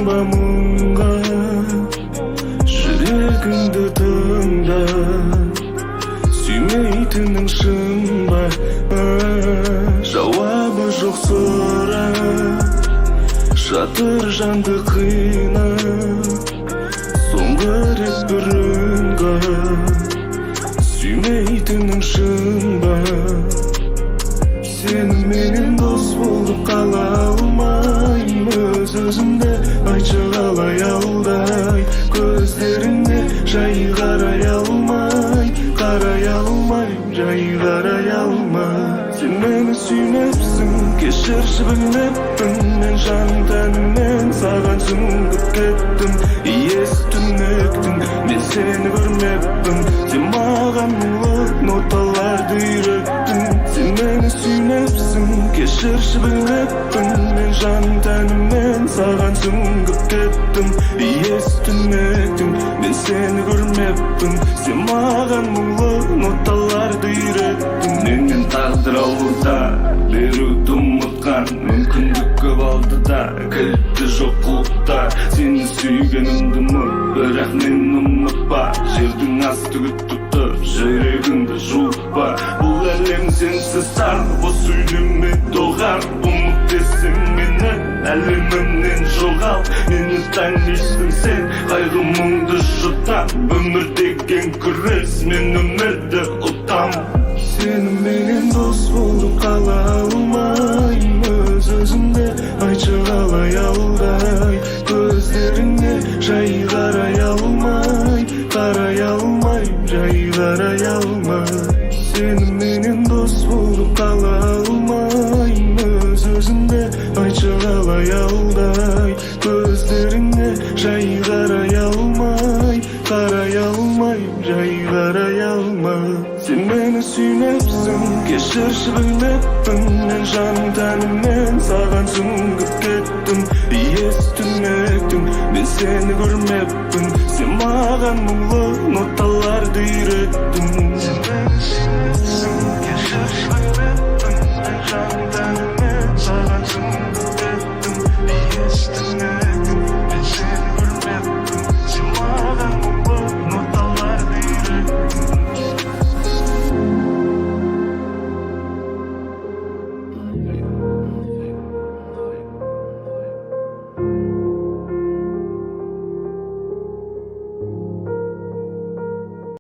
Kanma мұңға жүрегіңді тыңда, сүймейтінің шын ба? Жауабы жоқ сұрақ, жатыр жанды қина. Соңғы рет бір үнға, сүймейтінің шын ба? Сеніменен дос болып қала алмаймын, өзімді айтшы қалай алдай. Көздеріңе жай қарай алмай, жай қарай алмай. Сен мені сүймепсің, кешірші білмеппін. Мен жан тәніммен саған сүңгіп кеттім. Иесі түнектің, мен сені көрмеппін. Сен маған мұңлы ноталарды үйреттің. Сен мені сүймепсің, кешірші білмеппін. Мен жан тәніммен саған сүңгіп кеттім. Иесі түнектің, мен сені көрмеппін. Сен маған мұңлы ноталарды үйреттің. Менен тағдыр ауылда беруді ұмытқан, мүмкіндік көп алды да кілті жоқ құлықта. Сені сүйгенімді ұмыт, бірақ мен ұмытпа. Жердің асты күтіп тұр, жүрегіңді жуытпа. Бұл әлем сенсіз тар, бос сөйлеме доғар. Ұмыт десең мені әлемімнен жоғал. Мені танисың сен, қайғы мұңды жұтам. Өмір деген күрес, мен өмірді ұтам. Сеніменен дос болып қала алмаймын, өзімді айтшы қалай алдай. Көздеріңе жай қарай алмай, жай қарай алмай. Сеніменен дос болып қала алмаймын, өзімді айтшы қалай алдай. Көздеріңе жай қарай алмай, жай қарай алмай. Сен мені сүймепсің, кешірші білмеппін. Мен жан тәніммен саған сүңгіп кеттім. Иесі түнектің, мен сені көрмеппін. Сен маған мұңлы ноталарды үйреттің.